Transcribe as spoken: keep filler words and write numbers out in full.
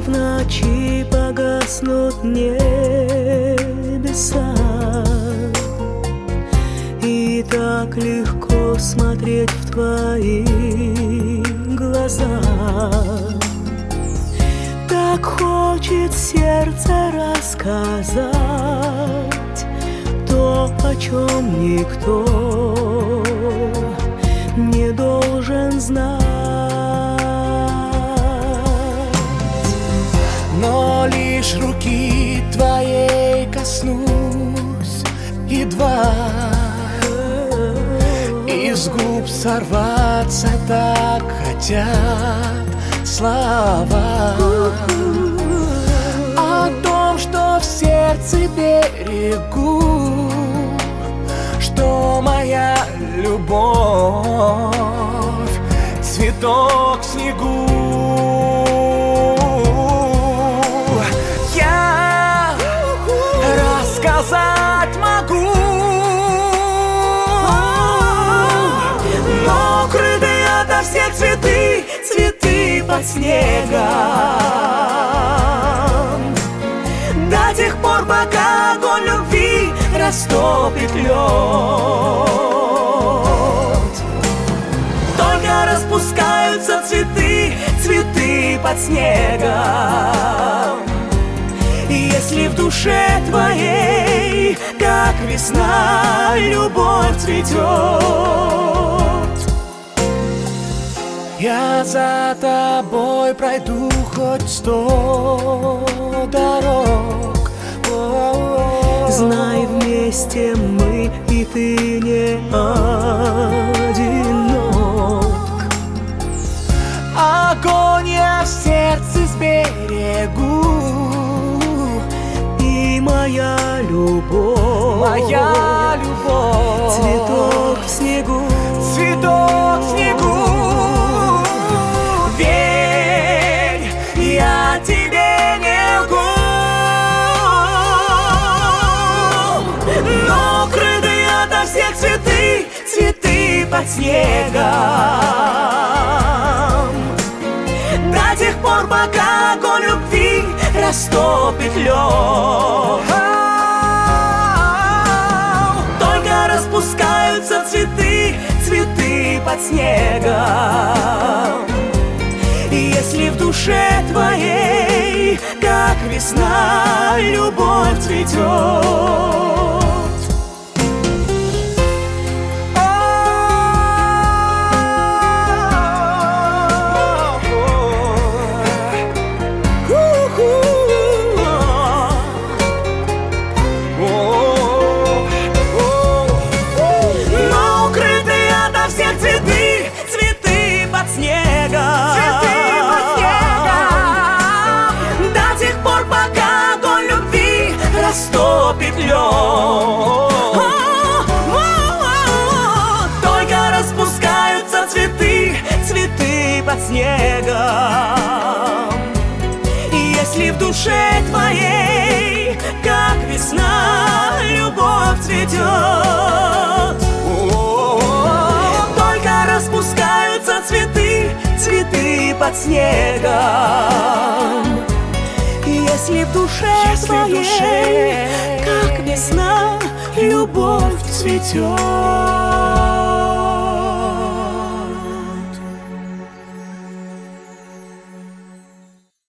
в ночи погаснут небеса, и так легко смотреть в твои глаза. Так хочет сердце рассказать то, о чем никто не должен знать. Но лишь руки твоей коснусь, едва из губ сорваться так хотят слова о том, что в сердце берегу, что моя любовь — цветок в снегу. Я рассказать могу, но укрытые ото всех цветы, цветы под снегом, до тех пор, пока огонь любви растопит лед. Только распускаются цветы, цветы под снегом. Если в душе твоей, как весна, любовь цветет, я за тобой пройду хоть сто дорог. Знай, вместе мы, и ты не одинок. Огонь я в сердце сберегу, и моя любовь, моя любовь, цветок в снегу, цветок в снегу. Верь, я тебе не лгу, но укрытые ото всех цветы, цветы под снегом, до тех пор, пока огонь любви растопит лед. Только распускаются цветы, цветы под снегом. И если в душе твоей, как весна, любовь цветет, растопит лед. Только распускаются цветы, цветы под снегом. И если в душе твоей, как весна, любовь цветет, только распускаются цветы, цветы под снегом. Если в душе Если твоей, в душе, как весна, любовь цветет.